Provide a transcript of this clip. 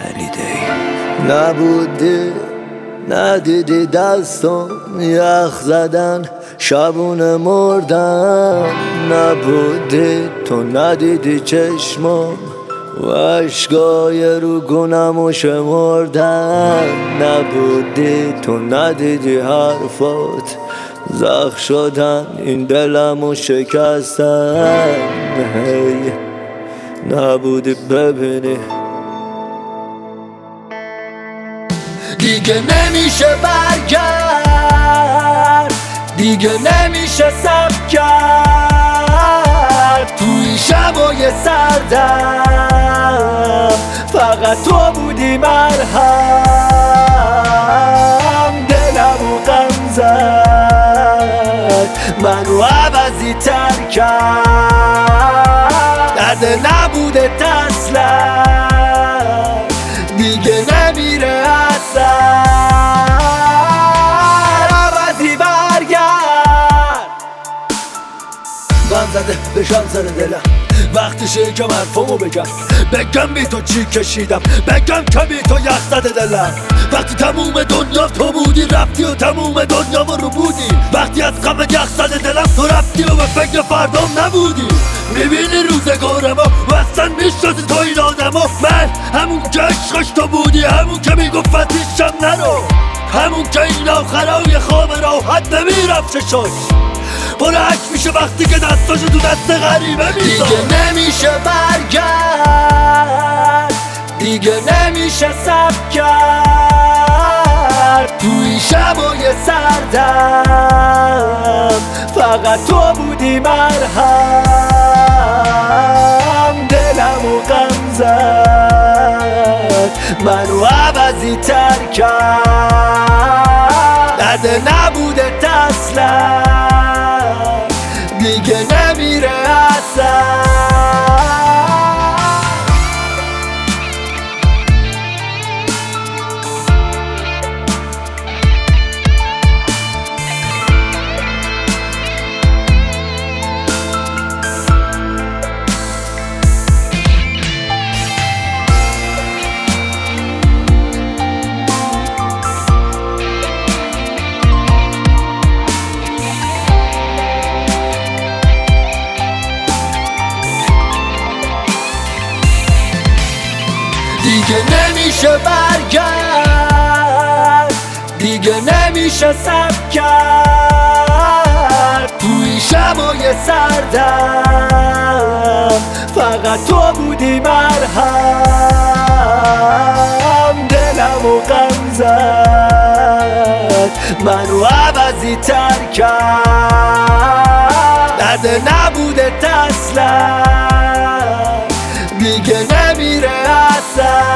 نبودی ندیدی دستم یخ زدن شبونه مردن، نبودی تو ندیدی چشمم و اشکای رو گونمو شمردن، نبودی تو ندیدی حرفات زخم شدن این دلمو شکستن، نبودی ببینی دیگه نمیشه برگرد، دیگه نمیشه صبر کرد. توی شبای سردم فقط تو بودی مرهم، دلمو غم زد منو عوضی تر کرد. درد نبوده اصلا دیگه نمیره اصلا، عوضی برگرد. غم زده بشم سر دلم وقتشه که حرفمو بگم بی تو چی کشیدم، بگم که بی تو یخ زده دلم. وقتی تموم دنیا تو بودی رفتی و تموم دنیا رو بودی، وقتی از غم یخ زده دلم تو رفتی و به فکر فردام نبودی. میبینی روزگارمو و اصلا میشناسی تو این آدمو، من همون که عشقش تو بودی، همون که میگفت پیشم نرو، همون که این آخرای خواب راحت نمیرفت چشاش برعک میشه وقتی که دستاشو تو دست غریبه میذاره. دیگه نمیشه برگرد، دیگه نمیشه صبر کرد. توی شبای سردم فقط تو بودی مرهم، دلمو غم زد منو عوضی تر کرد. درد نبوده اصلا دیگه نمیره اصلا. دیگه نمیشه برگرد، دیگه نمیشه صبر کرد. توی شبای سردم فقط تو بودی مرهم، دلمو غم زد منو عوضی تر کرد. درد نبوده اصلا دیگه نمیره اصلا.